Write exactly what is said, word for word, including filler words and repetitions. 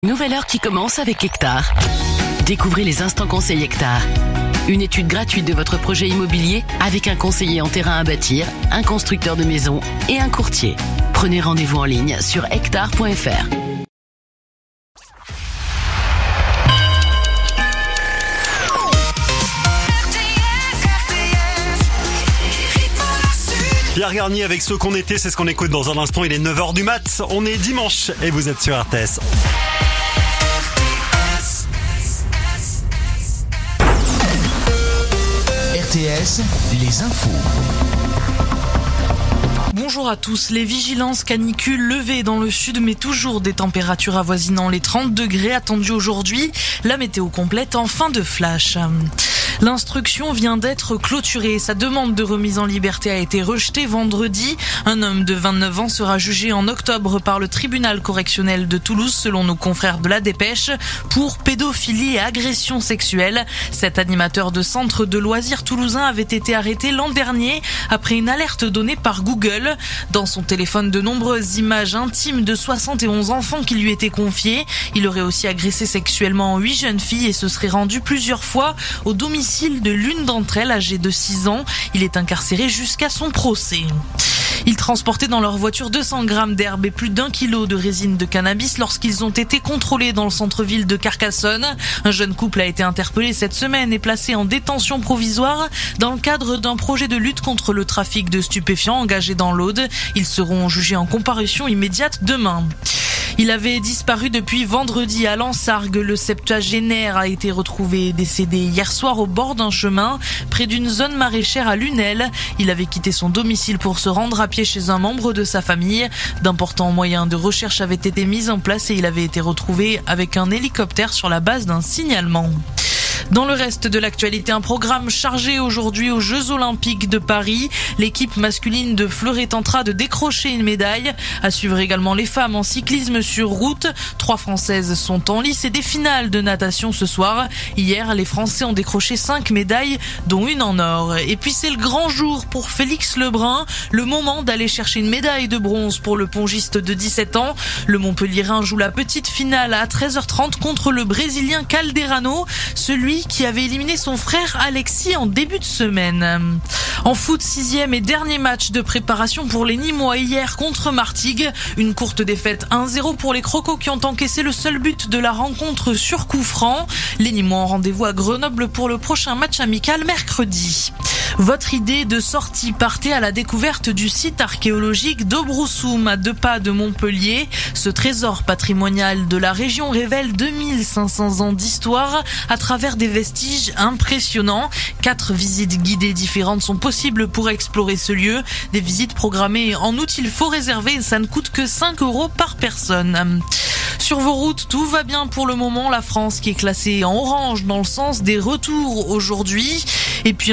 Nouvelle heure qui commence avec Hectare. Découvrez les instants conseils Hectare. Une étude gratuite de votre projet immobilier avec un conseiller en terrain à bâtir, un constructeur de maisons et un courtier. Prenez rendez-vous en ligne sur hectare point f r. Pierre Garnier avec Ce qu'on était, c'est ce qu'on écoute dans un instant. Il est neuf heures du mat, on est dimanche et vous êtes sur R T S. R T S, les infos. Bonjour à tous. Les vigilances canicules levées dans le sud, mais toujours des températures avoisinant les trente degrés attendues aujourd'hui. La météo complète en fin de flash. L'instruction vient d'être clôturée. Sa demande de remise en liberté a été rejetée vendredi. Un homme de vingt-neuf ans sera jugé en octobre par le tribunal correctionnel de Toulouse, selon nos confrères de La Dépêche, pour pédophilie et agression sexuelle. Cet animateur de centre de loisirs toulousain avait été arrêté l'an dernier après une alerte donnée par Google. Dans son téléphone, de nombreuses images intimes de soixante et onze enfants qui lui étaient confiées. Il aurait aussi agressé sexuellement huit jeunes filles et se serait rendu plusieurs fois au domicile de l'une d'entre elles, âgée de six ans. Il est incarcéré jusqu'à son procès. Ils transportaient dans leur voiture deux cents grammes d'herbe et plus d'un kilo de résine de cannabis lorsqu'ils ont été contrôlés dans le centre-ville de Carcassonne. Un jeune couple a été interpellé cette semaine et placé en détention provisoire dans le cadre d'un projet de lutte contre le trafic de stupéfiants engagé dans l'Aude. Ils seront jugés en comparution immédiate demain. Il avait disparu depuis vendredi à Lansargues. Le septuagénaire a été retrouvé décédé hier soir au bord d'un chemin, près d'une zone maraîchère à Lunel. Il avait quitté son domicile pour se rendre à pied chez un membre de sa famille. D'importants moyens de recherche avaient été mis en place et il avait été retrouvé avec un hélicoptère sur la base d'un signalement. Dans le reste de l'actualité, un programme chargé aujourd'hui aux Jeux Olympiques de Paris. L'équipe masculine de Fleuret tentera de décrocher une médaille. À suivre également les femmes en cyclisme sur route. Trois Françaises sont en lice et des finales de natation ce soir. Hier, les Français ont décroché cinq médailles, dont une en or. Et puis c'est le grand jour pour Félix Lebrun. Le moment d'aller chercher une médaille de bronze pour le pongiste de dix-sept ans. Le Montpellierin joue la petite finale à treize heures trente contre le Brésilien Calderano. Celui qui avait éliminé son frère Alexis en début de semaine. En foot, sixième et dernier match de préparation pour les Nîmois hier contre Martigues. Une courte défaite un zéro pour les Crocos qui ont encaissé le seul but de la rencontre sur coup franc. Les Nîmois ont rendez-vous à Grenoble pour le prochain match amical mercredi. Votre idée de sortie, partez à la découverte du site archéologique d'Aubroussoum à deux pas de Montpellier. Ce trésor patrimonial de la région révèle deux mille cinq cents ans d'histoire à travers des vestiges impressionnants. Quatre visites guidées différentes sont possibles pour explorer ce lieu. Des visites programmées en août, il faut réserver et ça ne coûte que cinq euros par personne. Sur vos routes, tout va bien pour le moment. La France qui est classée en orange dans le sens des retours aujourd'hui. Et puis